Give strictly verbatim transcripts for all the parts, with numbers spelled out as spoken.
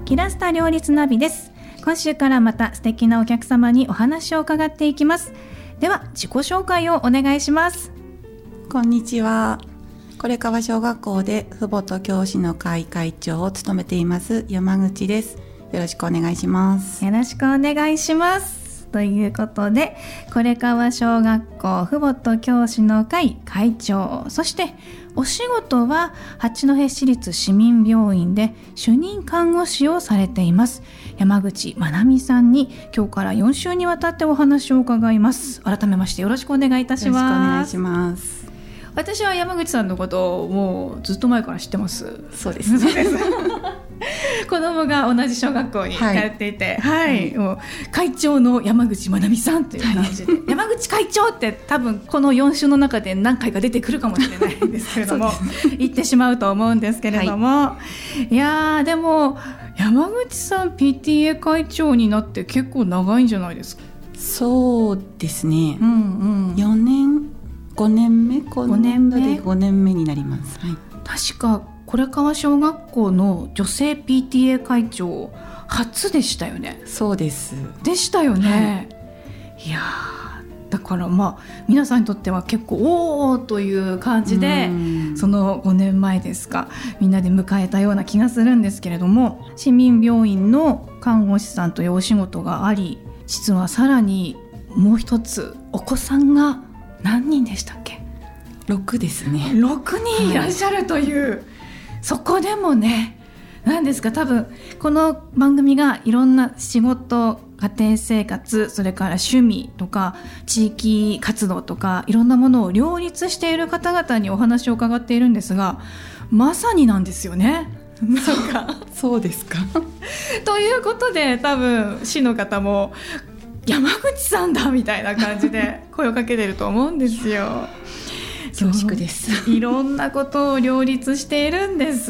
キラスタ両立ナビです。今週からまた素敵なお客様にお話を伺っていきます。では自己紹介をお願いします。 こんにちは。これ川小学校で父母と教師の会会長を務めています山口です。よろしくお願いします。 よろしくお願いします。ということで、これ川小学校父母と教師の会会長、そしてお仕事は八戸市立市民病院で主任看護師をされています山口まなみさんに今日からよん週にわたってお話を伺います。改めましてよろしくお願いいたします。 よろしくお願いします。 私は山口さんのことをもうずっと前から知ってます。 そうですね子供が同じ小学校に通っていて、はいはい、もう会長の山口まなみさんという感じで、はい、山口会長って多分このよん週の中で何回か出てくるかもしれないんですけれども言ってしまうと思うんですけれども、はい、いやでも山口さん ピーティーエー 会長になって結構長いんじゃないですか？ そうですね、 うんうん、 よねんごねんめ今年度でごねんめになります、はい、 確かこれ川小学校の女性 ピーティーエー 会長初でしたよね。 そうですでしたよね、はい、いやだからまあ皆さんにとっては結構おーという感じでそのごねんまえですかみんなで迎えたような気がするんですけれども、市民病院の看護師さんというお仕事があり、実はさらにもう一つお子さんが何人でしたっけ？ ろくですね。 ろくにんいらっしゃるという、はい、そこでもね何ですか、多分この番組がいろんな仕事家庭生活それから趣味とか地域活動とかいろんなものを両立している方々にお話を伺っているんですが、まさになんですよね。なんかそうですかということで多分市の方も山口さんだみたいな感じで声をかけてると思うんですよ。 恐縮です。 いろんなことを両立しているんです。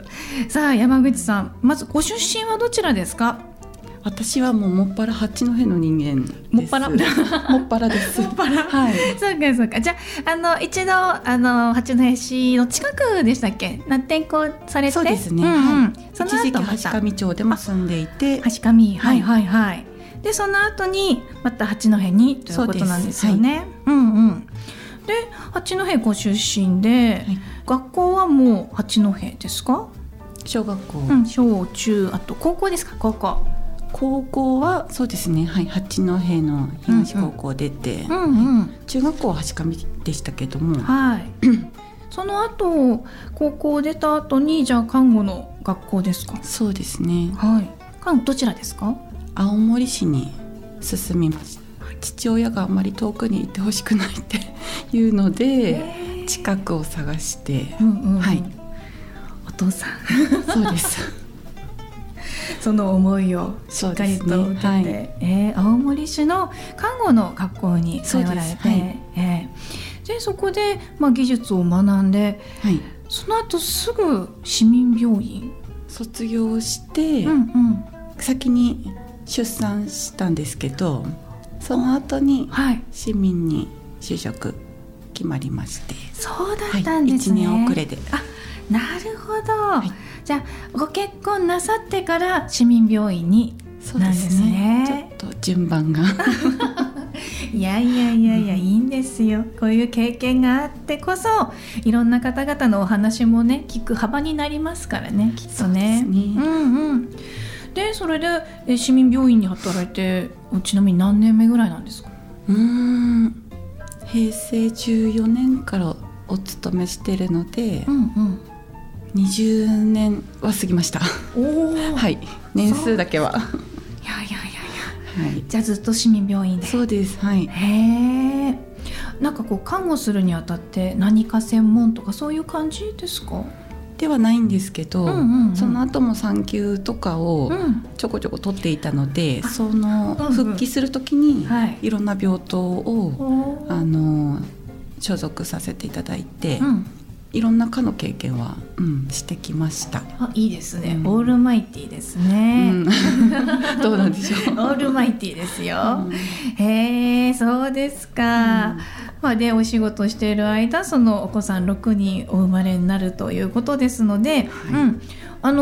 さあ山口さん、まずご出身はどちらですか？ 私はもうもっぱら八戸の人間です。 もっぱらもっぱらですもっぱら、はい、そうかそうか。じゃあ、あの一度あの八戸市の近くでしたっけ、転校されて。そうですね、うんうん、はい、その後一時期橋上町でも住んでいて、 橋上、はいはいはい、でその後にまた八戸にということなんですよね、はい、うんうん。で八戸ご出身で、はい、学校はもう八戸ですか？ 小学校、 うん、小中あと高校ですか？高校高校はそうですね、はい、八戸の東高校出て、うんうんはい、中学校は橋上でしたけども、 はい、その後高校出た後にじゃあ看護の学校ですか？ そうですね、 はい、看護どちらですか？ 青森市に進みました。父親があんまり遠くにいてほしくないっていうので近くを探して、 うんうんうん、はい、お父さんそうですその思いをしっかりと受けて、ね、はい、えー、青森市の看護の学校に通われて、はい、えー、でそこで、まあ、技術を学んで、はい、その後すぐ市民病院卒業して、 うんうん、 先に出産したんですけど、その後に市民に就職決まりまして、はい、 そうだったんですね、 はい、いちねん遅れで。 あ、なるほど、はい、じゃあご結婚なさってから市民病院になんですね。 そうですね、ちょっと順番がいやいやいやいや、いいんですよ。こういう経験があってこそいろんな方々のお話もね聞く幅になりますからね、きっとね。 そうですね、 うんうん。でそれでえ市民病院に働いてちなみに何年目ぐらいなんですか？ うーんへいせいじゅうよねんからお勤めしてるので、うんうん、にじゅうねんは過ぎました。 おはい、年数だけは。 いやいやいやいや、はい、じゃあずっと市民病院で。 そうです、はい。 へえ。なんかこう看護するにあたって何か専門とかそういう感じですか？ ではないんですけど、うんうんうん、その後も産休とかをちょこちょこ取っていたので、うん、その復帰するときにいろんな病棟を、はい、あの所属させていただいて、うん、いろんな科の経験は、うん、してきました。 あ、いいですね、うん、オールマイティーですね、うん、 どうなんでしょう。 オールマイティーですよ、うん、へえ、そうですか、うん、まあ、でお仕事している間そのお子さんろくにんお生まれになるということですので、はい、うん、あの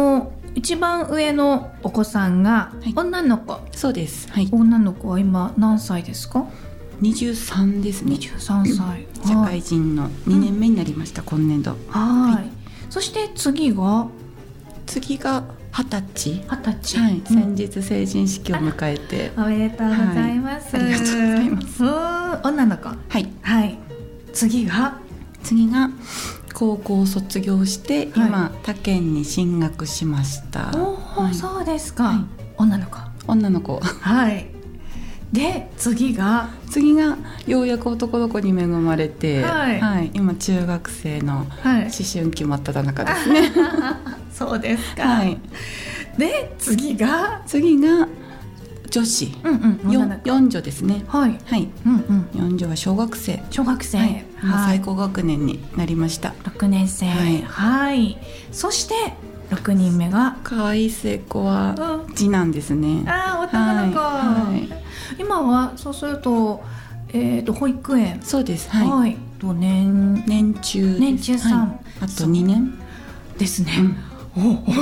一番上のお子さんが女の子、 はい、そうです、はい、 女の子は今何歳ですか？ にじゅうさんですね。 にじゅうさんさい、 社会人のにねんめになりました、うん、今年度。 はい、はい、そして次が次が二十歳。 二十歳、 はい、先日成人式を迎えて、 おめでとうございます、 はい、ありがとうございます。 女の子、はい、はい、次が次が高校を卒業して、はい、今他県に進学しました。 おー、はい、そうですか、はい、女の子女の子はい。で次が次がようやく男の子に恵まれて、 はいはい、今中学生の思春期真っ只中ですね、 はい、そうですか、はい、で次が次が女子、 うんうん、 よ四女ですね。 はい、 はい、うんうん、四女は小学生小学生、 はい、はい、最高学年になりました。 ろくねん生、はい、はい、そしてろくにんめが可愛い末っ子は次男ですね、うん、 ああ男の子、はいはい、今はそうすると、えー、と保育園。 そうです、はい、 はい、と年年中年中さん、はい、 あとにねんですね、うん、お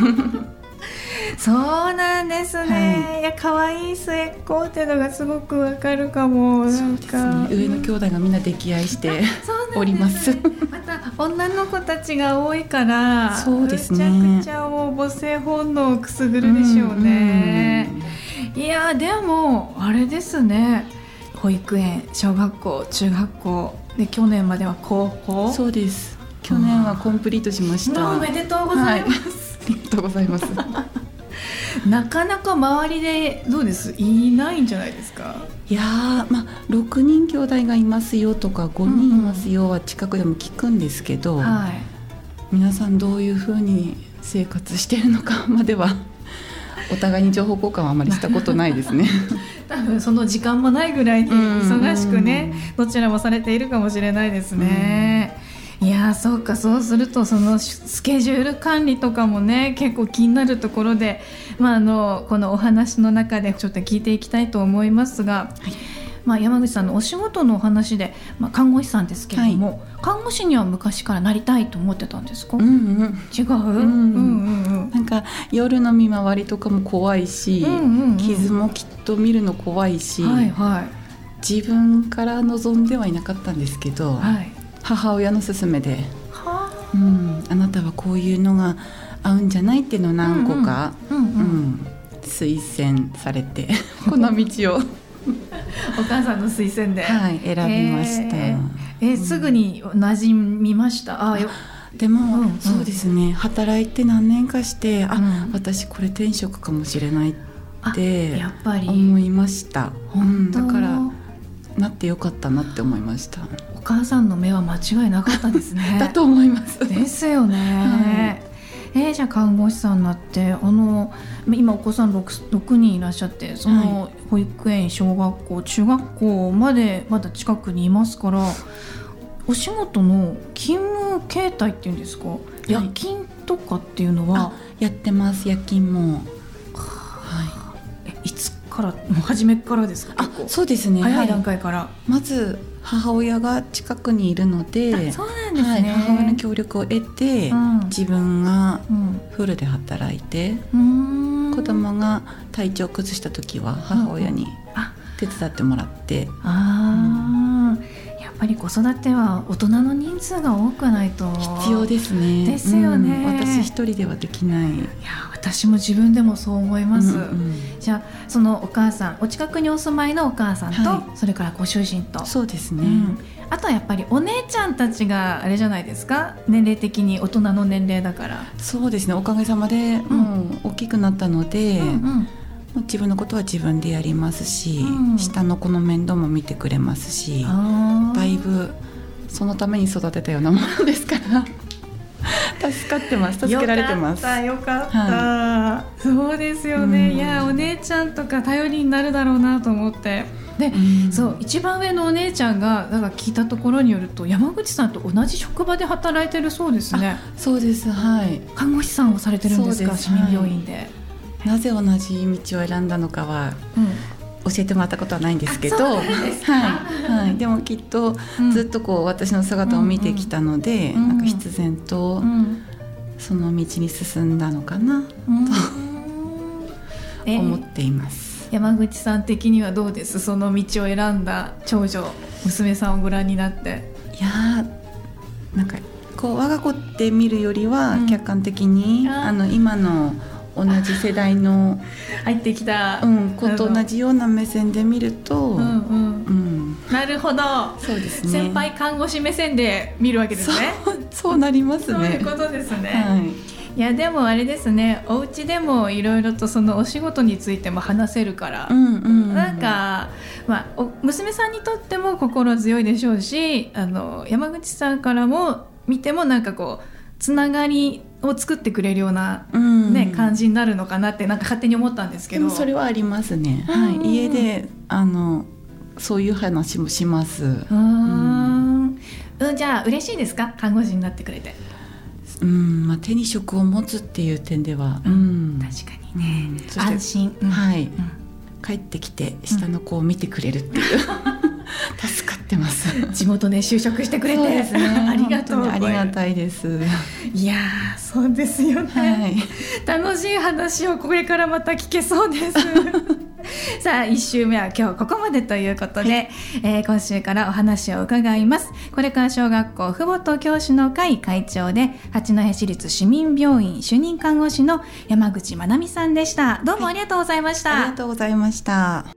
そうなんですね、はい、いや可愛い末っ子っていうのがすごくわかるかも。なんかそうですね、上の兄弟がみんな溺愛しております。 また女の子たちが多いからそうですね、 めちゃくちゃもう母性本能をくすぐるでしょうね、うんうん、いやでもあれですね、保育園、小学校、中学校で去年までは高校。 そうです、去年はコンプリートしました。 おめでとうございます、はい、 ありがとうございますなかなか周りでどうです、いないんじゃないですか？ いやー、まあ、ろくにん兄弟がいますよとかごにんいますよは近くでも聞くんですけど、うんうん、はい、皆さんどういうふうに生活しているのかまではお互いに情報交換はあまりしたことないですね多分その時間もないぐらいに忙しくね、どちらもされているかもしれないですね。いやそうか、そうするとそのスケジュール管理とかもね結構気になるところで、まあ、あのこのお話の中でちょっと聞いていきたいと思いますが、はい、まあ、山口さんのお仕事のお話で、まあ、看護師さんですけれども、はい、看護師には昔からなりたいと思ってたんですか？うんうん、違う、うんうんうん、 なんか夜の見回りとかも怖いし、うんうんうん、傷もきっと見るの怖いし、はいはい、自分から望んではいなかったんですけど、はい、母親の勧めで、はあ、うん、あなたはこういうのが合うんじゃないっていうのを何個か、うんうんうんうん、推薦されてこの道をお母さんの推薦で、 はい、選びました。 えーえー、すぐに馴染みました？あよでも、うんうん、そうですね、働いて何年かして、うん、あ、私これ転職かもしれないってやっぱり思いました、うん、だからなってよかったなって思いました。 お母さんの目は間違いなかったですねだと思いますですよね、はい、えー、じゃあ看護師さんになってあの今お子さん 6, ろくにんいらっしゃって、その保育園、小学校、中学校までまだ近くにいますから、お仕事の勤務形態っていうんですか、はい、夜勤とかっていうのはやってます。夜勤も、 はい、えいつからもう初めからですか？ あ、そうですね、 早い段階から、 はい、まず母親が近くにいるので、 そうなんですね、はい、 母親の協力を得て、うん、自分がフルで働いて、うん、子供が体調を崩した時は母親に手伝ってもらって、うん、 あ、うん、やっぱり子育ては大人の人数が多くないと必要ですね。 ですよね、 うん、私一人ではできない。 いや私も自分でもそう思います、うんうん、じゃあそのお母さん、お近くにお住まいのお母さんと、はい、それからご主人と、 そうですね、うん、 あとはやっぱりお姉ちゃんたちがあれじゃないですか、年齢的に大人の年齢だから。 そうですね、おかげさまでもう大きくなったので、うんうん、自分のことは自分でやりますし、うん、下の子の面倒も見てくれますし、だいぶそのために育てたようなものですから助かってます、助けられてます。 よかったよかった、はい、そうですよね、うん、いやお姉ちゃんとか頼りになるだろうなと思って、で、うん、そう一番上のお姉ちゃんがだから聞いたところによると山口さんと同じ職場で働いてるそうですね。 そうです、はい、 看護師さんをされてるんですか？市民病院で、はい、 なぜ同じ道を選んだのかは、うん教えてもらったことはないんですけど、はいはい、でもきっとずっとこう私の姿を見てきたので、うん、なんか必然と、うん、 その道に進んだのかなと思っています。 山口さん的にはどうです？その道を選んだ長女娘さんをご覧になって。 いやなんかこう我が子って見るよりは客観的に、うん、あの今の同じ世代の入ってきた、 うん、子と同じような目線で見ると、うんうんうん、なるほど。 そうですね、 先輩看護師目線で見るわけですね。 そう、そうなりますね。 そういうことですね、 はい、 いやでもあれですね、お家でもいろいろとそのお仕事についても話せるから、うんうんうん、なんか、まあ、お娘さんにとっても心強いでしょうし、あの山口さんからも見てもなんかこうつながりを作ってくれるような、ね、うん、感じになるのかなってなんか勝手に思ったんですけど。 でもそれはありますね、はい、家であのそういう話もします。 うんうん、じゃあ嬉しいですか、看護師になってくれて。 うんまあ、手に職を持つっていう点では、 うん、確かにね、うん、そして安心、 うん、はい、うん、帰ってきて下の子を見てくれるっていう、うん、助かってます。 地元で就職してくれて、そうですね、ありがとう。 ありがたいです。 いやそうですよね、はい、楽しい話をこれからまた聞けそうですさあいっ週目は今日ここまでということで、はい、えー、今週からお話を伺います。これから小学校父母と教師の会会長で八戸市立市民病院主任看護師の山口まなみさんでした。どうもありがとうございました。 はい、ありがとうございました。